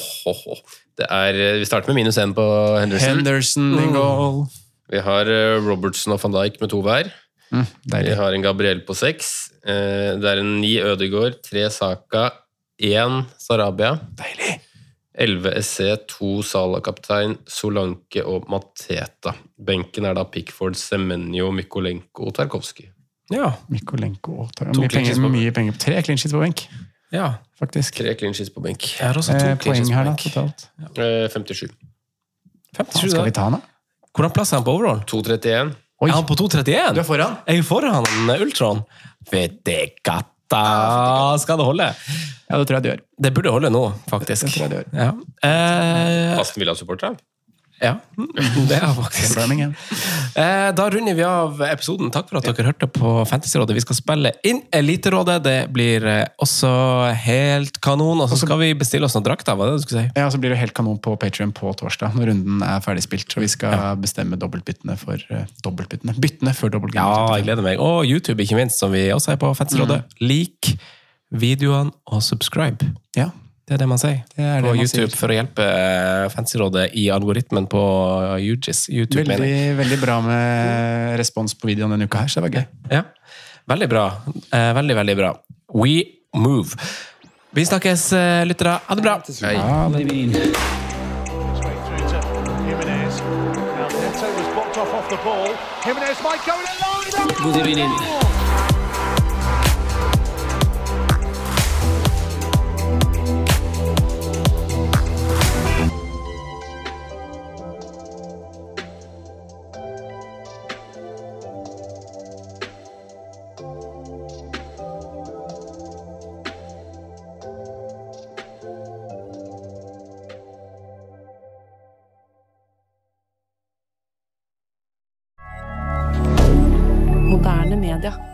Vi starter med -1 på Henderson in goal. Vi har Robertson og Van Dijk med 2 hver. Vi har en Gabriel på 6. Det er en 9 Ødegaard, 3 Saka, 1 Sarabia. Deilig! 11 SC, 2 Salah-kaptein, Solanke og Mateta. Benken er da Pickford, Semenyo, Mykolenko og Tarkovsky. Ja. Mykolenko og Tarkovsky. Mye penger. 3 clean sheets på benk. Ja. Faktisk. 3 clean sheets på benk. Jeg har også 2 clean sheets her på benk. Totalt. 57. Skal vi ta han da? Hvordan plass er han på overall? 2,31. Er han på 2,31? Du er foran? Jeg er foran Ultron. Vet det godt. Da skal det holde. Ja, det tror jeg det gjør. Det burde holde nå, faktisk. Det tror jeg det gjør. Ja. Aston Villa-supporter. Ja, det faktisk. Da runder vi av episoden. Takk for at dere hørte på Fantasyrådet. Vi skal spille inn Eliterådet. Det blir også helt kanon. Og så skal vi bestille oss noen drakter, hva det du skulle si? Ja, så blir det helt kanon på Patreon på torsdag, når runden ferdig spilt. Og vi skal bestemme dobbeltbyttene for dobbeltbyttene. Byttene før dobbeltbyttene. Ja, jeg gleder meg. Og YouTube, ikke minst, som vi også på Fantasyrådet. Lik videoene og subscribe. Ja. Det det man sier på YouTube sier. for å hjelpe Fantasyrådet i algoritmen på YouTube. Veldig bra med respons på videoen denne uka her, så det var gøy. Ja, veldig bra. Veldig bra. We move. Vi snakkes, lyttere. Ha det bra. Hei. Good evening. Good evening. Moderne media.